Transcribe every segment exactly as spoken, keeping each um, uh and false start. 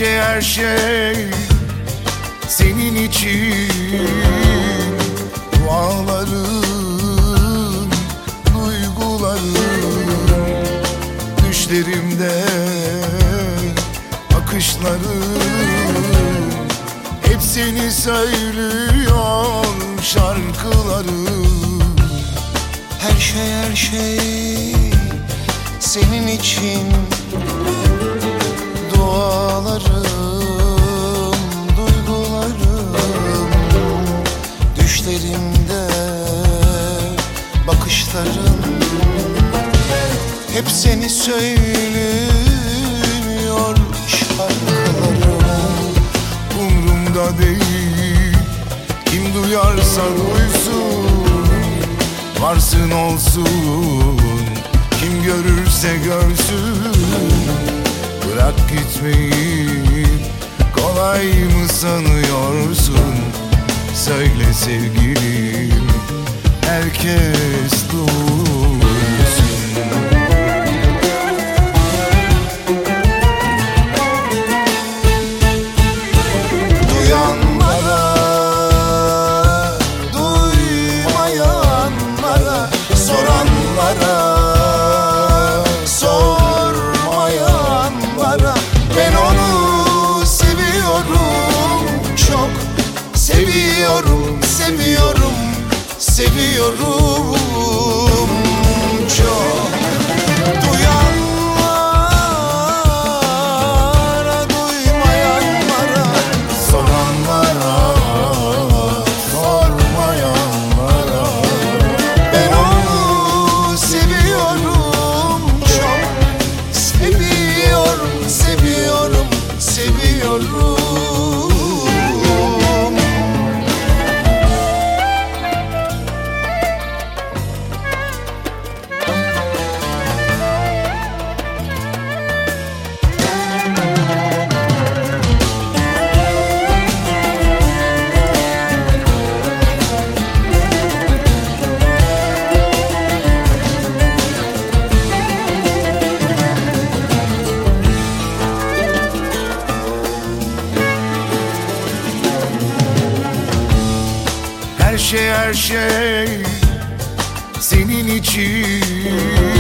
şey her şey senin için. Dualarım, duygularım, düşlerimde bakışlarım, hep seni söylüyor şarkılarım. Her şey her şey senin için. Dualarım, duygularım, düşlerimde bakışlarım, hep seni söylüyor şarkılarım. Umrumda değil, kim duyarsa duysun, varsın olsun, kim görürse görsün. Bırak gitmeyi kolay mı sanıyorsun? Söyle sevgilim, herkes duysun. Duyanlara, duymayanlara, soranlara, sormayanlara, ben onu seviyorum, çok seviyorum, seviyorum, seviyorum çok. Duyanlara, duymayanlara, Soranlara, sormayanlara, ben onu seviyorum, çok seviyorum, seviyorum, seviyorum. her şey her şey senin için.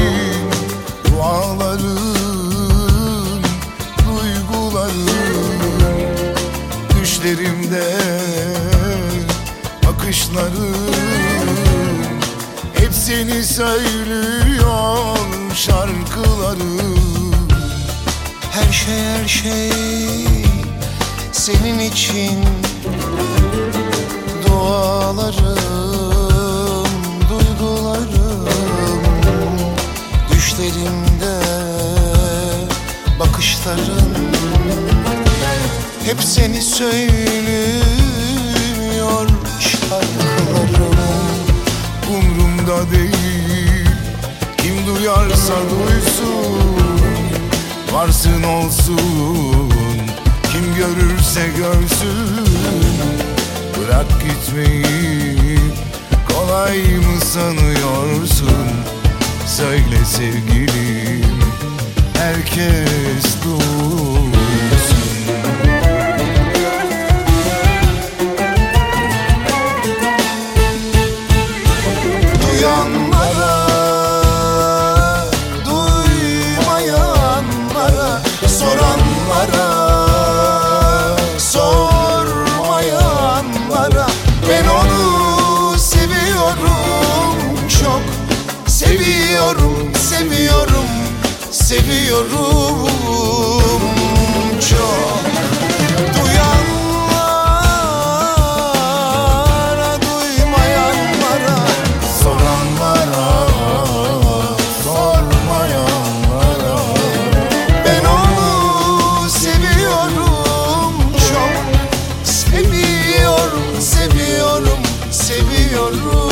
Dualarım, duygularım, düşlerimde bakışlarım, hep seni söylüyor şarkılarım. Her şey her şey senin için. Dualarım, duygularım, düşlerimde bakışlarım, hep seni söylüyor şarkılarım. Umrumda değil, kim duyarsa duysun, varsın olsun, kim görürse görsün. Bırak gitmeyi kolay mı sanıyorsun? Söyle sevgilim, herkes duysun. Duyanlara, duymayanlara, soranlara, sormayanlara, ben onu seviyorum, çok seviyorum, seviyorum, seviyorum çok. Duyanlara, duymayanlara, Soranlara, sormayanlara, ben onu seviyorum, çok seviyorum, seviyorum, seviyorum.